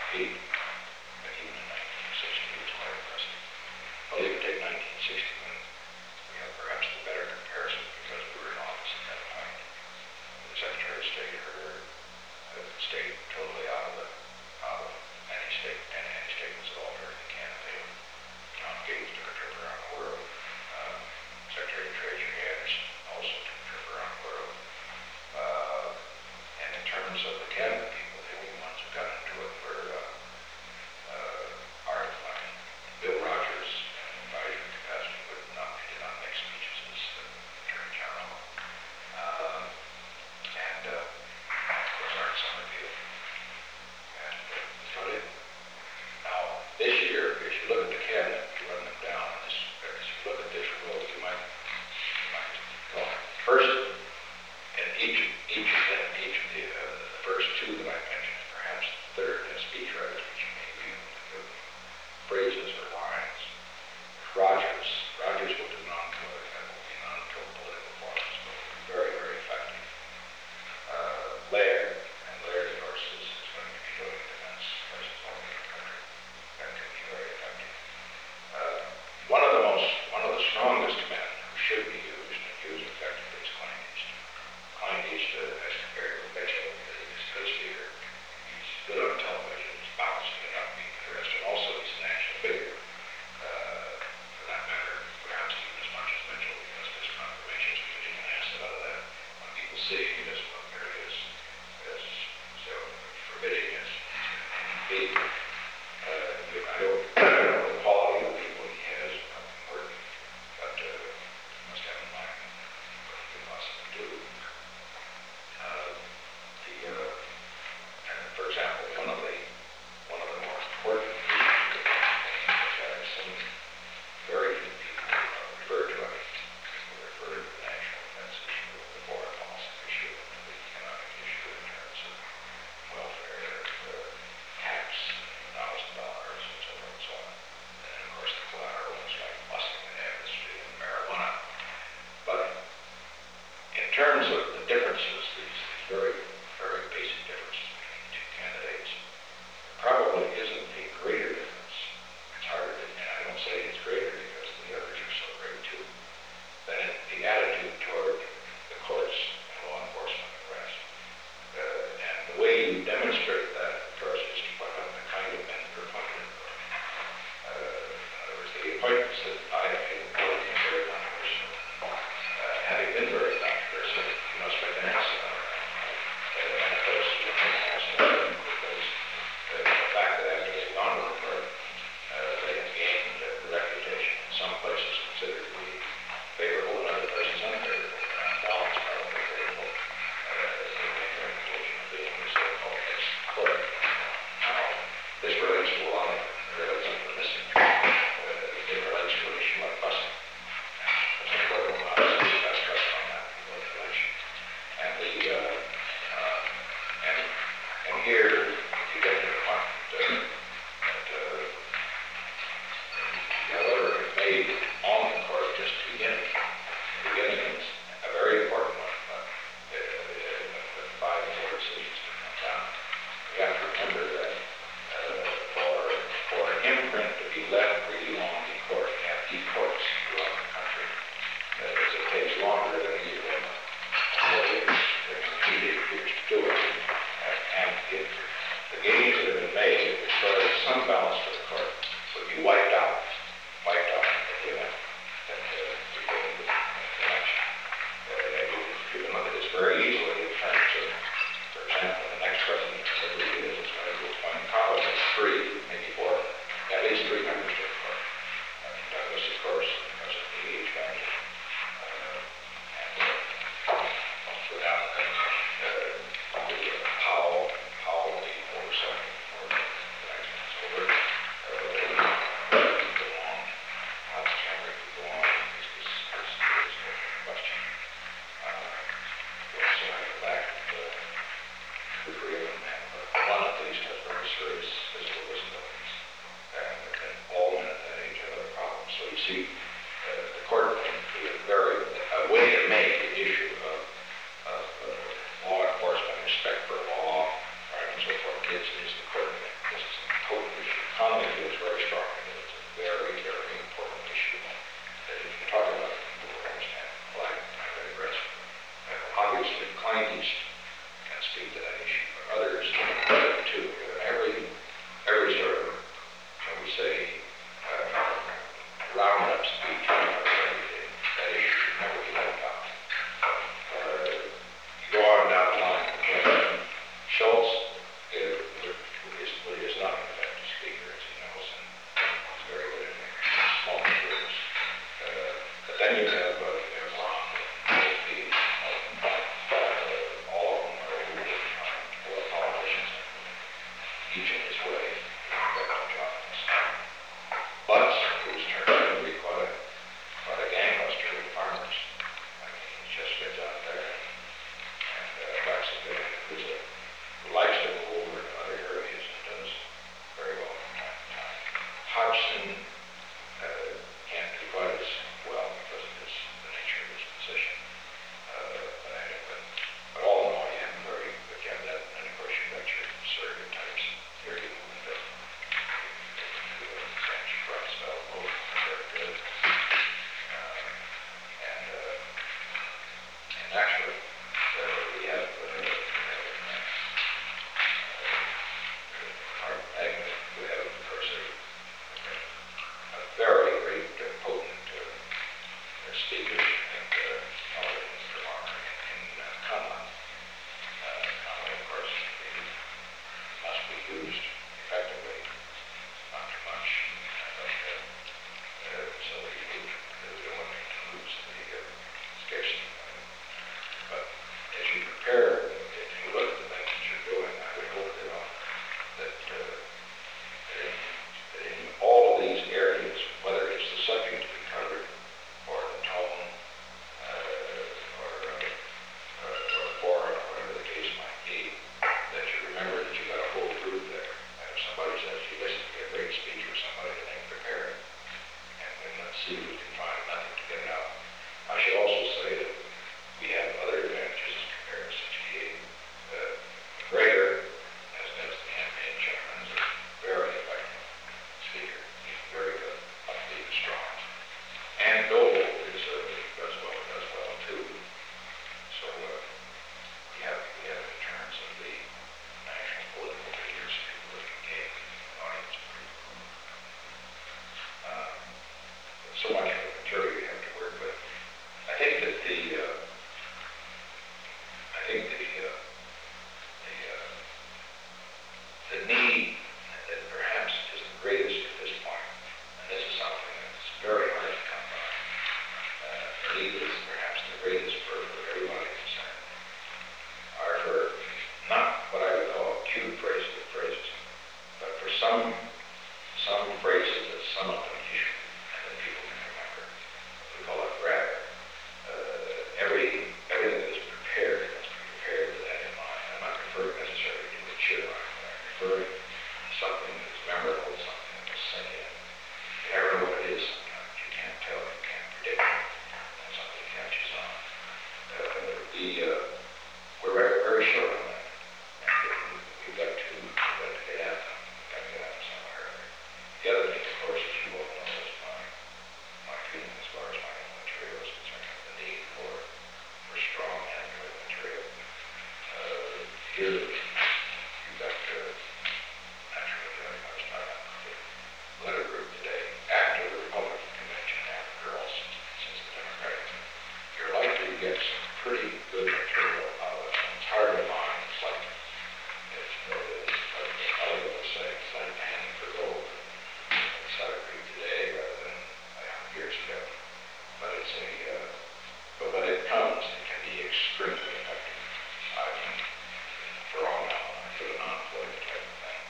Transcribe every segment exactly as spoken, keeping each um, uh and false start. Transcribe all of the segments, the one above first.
feet, but even in nineteen sixty, it's quite impressive. I'll even take nineteen sixty when we have perhaps the better comparison because we were in office at that point. The Secretary of State heard uh, stayed totally out of the out of any state and any statements at all during the campaign. John Gates took a trip around the world. Um, Secretary of Treasury Anderson also took a trip around the world. Uh, and in terms of the cabinet people, the only ones who got into it were uh, uh, Art Klein, Bill Rogers, in advisory capacity, but not, he did not make speeches as uh, Attorney General. Uh, and uh, of course, Art Summerfield. And uh, that's about it. Now, this year, if you look at the cabinet, you run them down, and this, if you look at this row, you might, you might go first, and each, each of them, each of the, uh, the first two that I mentioned, perhaps the third as speechwriters, which you may be able to do, phrases or lines. Rogers, Rogers will do non-political, will be non-political forms, but will be very, very effective. Uh, Laird, and Laird, of course, is, is going to be doing defense versus all over the country. That can be very effective. Uh, one of the most, one of the strongest men who should be used and used effectively is Klein East. Klein East, uh, as compared to Mitchell, is a good speaker. He's good on television. He's balancing it up, being the rest, and also he's a national figure. Uh, for that matter, perhaps even as much as Mitchell, because this confirmation is because you can ask it out of that. When people see he doesn't look nearly as, as so forbidding as he can be. Uh, I don't know the quality of the people he has is not important, but uh, you must have in mind what he could possibly do. Uh, the, uh, and for example, one of the one of the more important issues of the campaign, which I've seen very few people uh, refer to, I mean, people refer to the national defense issue, the foreign policy issue, and the economic issue in terms of welfare, uh, tax, thousand dollars, and so forth and so on. And then, of course, the collateral is like busting an amnesty and marijuana. But in terms of the differences, these, these very, very basic differences between two candidates, probably isn't a greater difference. It's harder to, and I don't say it's greater because the others are so great too, than in the attitude toward the courts and law enforcement and the rest. Uh, and the way you demonstrate that, of course, is to put up the kind of men that are appointed. Uh, in other words, the appointments that I have made became very controversial. Uh, having been very controversial, you must make an ass of it. Uh, and of course, you make an ass of it because uh, the fact that after they've gone to the court, uh, they have gained uh, the reputation in some places considered to be favorable and other places unfavorable. And balance probably favorable. Uh, they gain the reputation of being the so-called ex-clerk. Now, this relates to a lot of it relates to the missing. Uh, it relates to an issue like busing. There's no political process, that's right on that before the election. And the uh, uh, and and here you get to the point that, uh, that uh, however it made on the court just to begin. The beginning is a very important one, but uh, uh, five or four decisions to come down. We have to remember that uh, for for an imprint to be left really long in court, you have deep courts throughout the country. Uh, it takes longer than a year, four years, eight years to do it. And, and if the gains that have been made, as far as some balance to the court, would be wiped out, wiped out in the event that uh, we go into the election. Uh, you, you can look at this very easily in terms of, for example, the next president, whatever he is, is going to appoint probably three, maybe four, at least three members to the court. I mean, Douglas, of course, because of the age factor. Uh, and uh, I'll put out uh, the Powell, Powell, the oversight for the next one's over. Uh, go on. House Chamber could go on. This is this is a question. Uh, we also have to go back to the three of them, and one at least has very serious physical disabilities. And, and all men at that age have other problems. So you see, uh, the court can be a very, a way to make the issue of, of uh, law enforcement, respect for law, right, and so forth, is, is the court. This is but others too. Every, every sort of, shall we say, uh, roundup speech on that issue never be left out. Uh, you go on down the line, uh, Schultz is, is, is not an effective speaker, as he knows, and he's very good at making small groups. Uh, but then you have, uh, you have Ron, the, uh, all of them are who are politicians, each in his way, effective jobs. Butts, who's turned out to be quite a, quite a gangbuster with farmers. I mean, he just gets out there and uh, likes to, who's a, who likes to go over to other areas and does very well from time to time. Hodgson uh, can't do quite as well because of his, the nature of his position. Uh, but, I, but, but all in all, you have very, but you have that, and of course you've got your surrogate types. Here you move the Sanch Rumsfeld, both very good. Uh, and, uh, and actually, uh, we have uh, Art Magnet, who have, of course, a, a very great, uh, potent uh, speaker, and uh, all of them from our, in uh, Conlon. Uh, Conlon, of course, he must be used effectively, not too much, but uh, uh, so that you don't want to lose the uh, scarcity of it. But as you prepare, if you look at the things that you're doing, I would hope that, uh, that, uh, that, in, that in all of these areas, whether it's the subject to be covered, or the tone, uh, or, uh, or, or forum, or whatever the case might be, that you remember that you got a whole group there. And if somebody says, you listen to a great speech or somebody, then they prepare it. And then let's see if we can find nothing to get it out. I should also say that we have other advantages as compared to such a uh, McGregor, as does the campaign chairman, is a very effective speaker. He's very good, upbeat and strong. And Dole is, uh, does well, does well too. So uh, we have, we have in terms of the national political figures, people that can gain the audience pretty well. Uh, so much of the material you have to work with. I think that the, uh, I think the, uh, the, uh, the need that perhaps is the greatest at this point, and this is something that's very hard to come by, uh, the need is perhaps the greatest for, for everybody concerned, are for not what I would call cute phrases, phrases, but for some, some phrases that sum up an issue and that people can remember. We call it grab. Uh, every, everything that is prepared must be prepared with that in mind. I'm not referring necessarily to a cheer line, but I'm referring to something that's memorable, something that will sink in. You never know what it is sometimes. You can't tell, you can't predict it, and something catches on. Uh, the, uh, we're very, very short on that. And we've got to, we've got to get at them. We've got to get at them somewhere. The other thing, of course, as you all know, is my, my feeling as far as my own material is concerned, the need for, for strong, accurate material. Uh, here, you've got, uh, naturally, I was talking about the letter group today, after the Republican convention, after girls, since the Democratic, you're likely to get some pretty good material out of it. It's hard to find. It's like, it's, uh, it's like Hollywood would say, it's like panning for gold. It's not a group today rather than a hundred years ago. But it's a, uh, but when it comes, it can be extremely effective. I mean, for all now, for the non-political type of thing.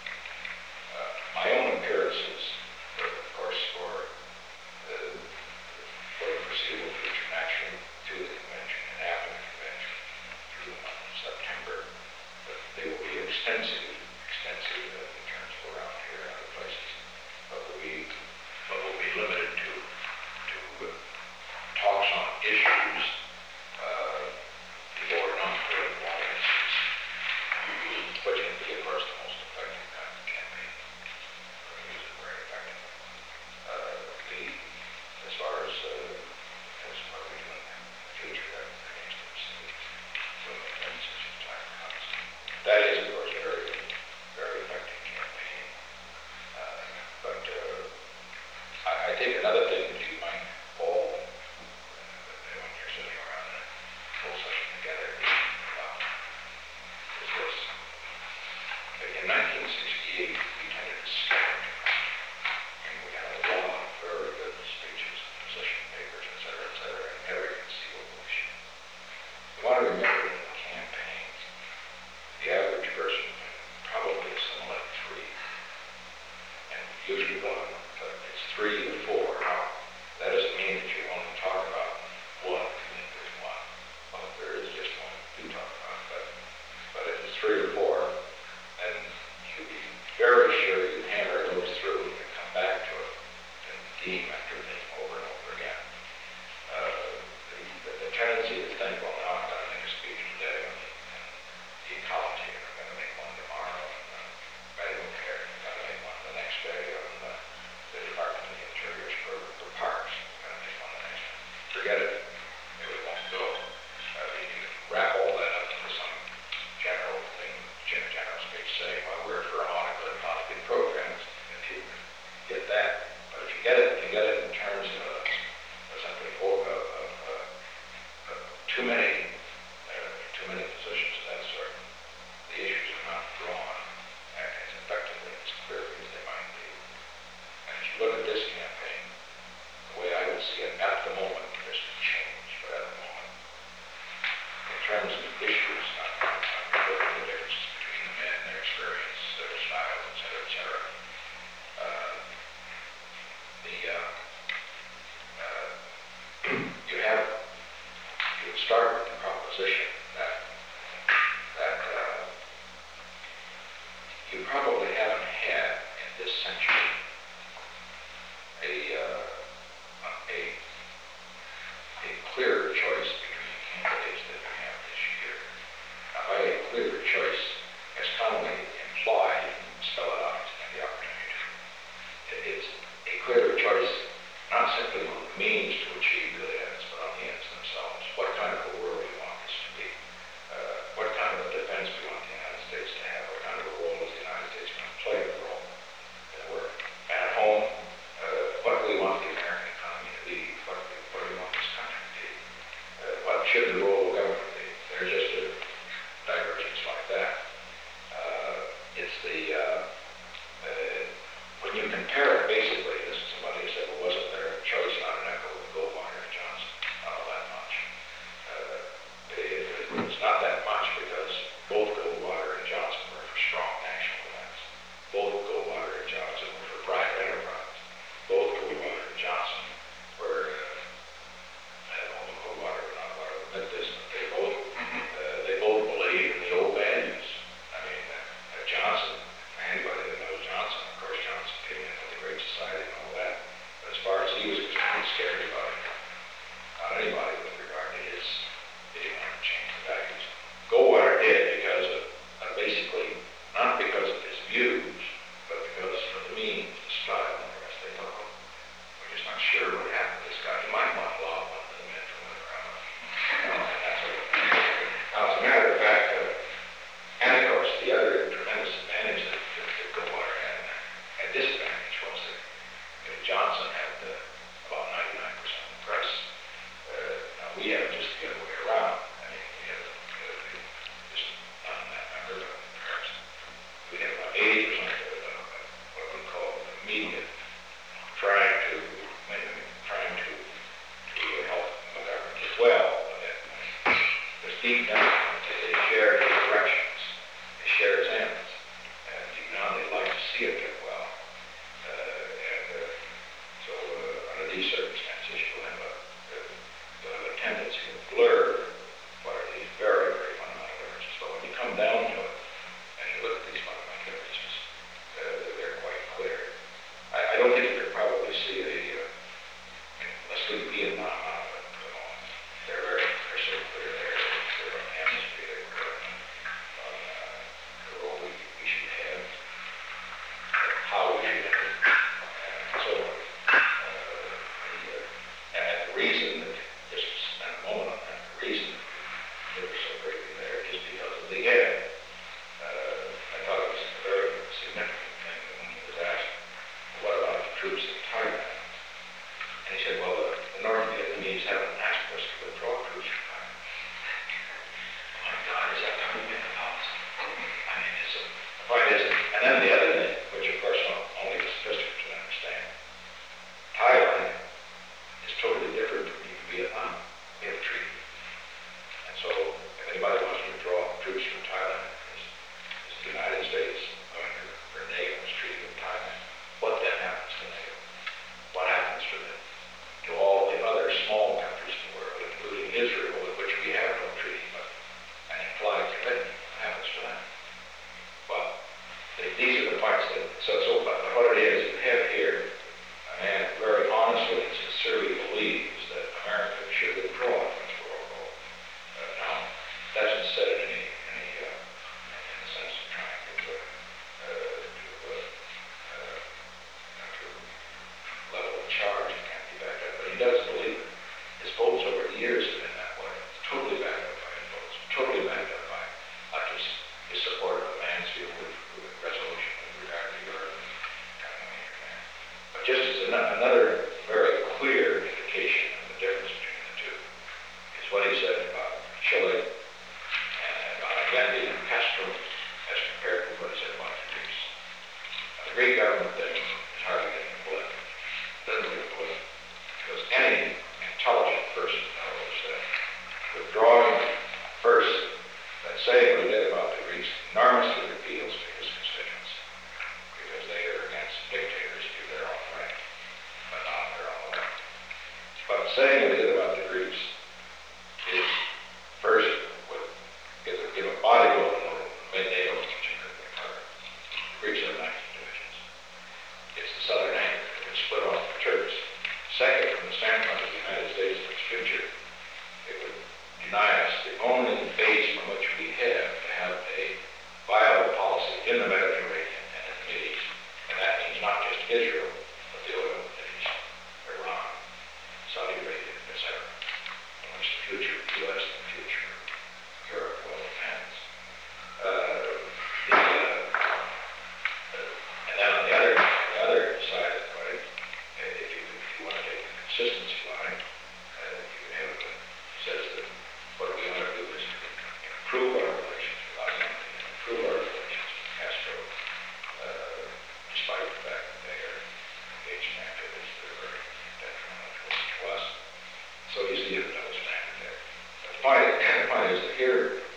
Uh, my own appearances, for, of course, for the, for the foreseeable future, naturally, to the convention and after the convention, through the month of September, but they will be extensive, extensive uh, in terms of around here and other places, but will be, but will be limited to, to uh, talks on issues uh, before non-political audiences, which can be, of course, the most effective kind of campaign. We use it very effectively. Uh, the, as far as, uh, as what we do in the future, that remains to be seen. We'll make that decision as time comes. points that, so, so but what it is, you have here a man who very honestly and sincerely believes that America should withdraw from its world goal. Uh, now, that isn't said in any, any uh, in the sense of trying to, uh, uh, to, uh, uh, to level a charge that can't be backed up, but he does believe it. His votes over the years have been that way, totally backed up by his votes, totally backed up by not just his support of the Mansfield resolution with regard to Europe and kind of major man. But just as an, another very clear indication of the difference between the two is what he said about Chile and about Allende and Castro as compared with what he said about the Greeks. Now, the Greek government thing is hardly getting a blip. It doesn't get a blip because any intelligent person knows that withdrawing first, that saying what he did about the Greeks enormously appeals to his constituents because they are against dictators to their own right, but not their own right. But saying what he did about the Greeks is first would give, give a body blow to NATO, which occurred in the Greeks have nineteen divisions. It's the southern anchor that would split off the Turks. Second, from the standpoint of the United States and its future, it would deny us the only base from which we have to have a viable policy in the Mediterranean and in the Middle East. And that means not just Israel, but the oil of the Middle East, Iran, Saudi Arabia, et cetera, in which the future of the U S and the future of Europe will depends. Uh, the, uh, uh, and then on the other, the other side of the coin, uh, if you, if you want to take the consistency line, uh, you can have it says that what we want to do is improve our relations with Allende and improve our relations with Castro, uh, despite the fact that they are engaged in activities that are very detrimental to us. So you see the double standard there. But the point, the point is that here,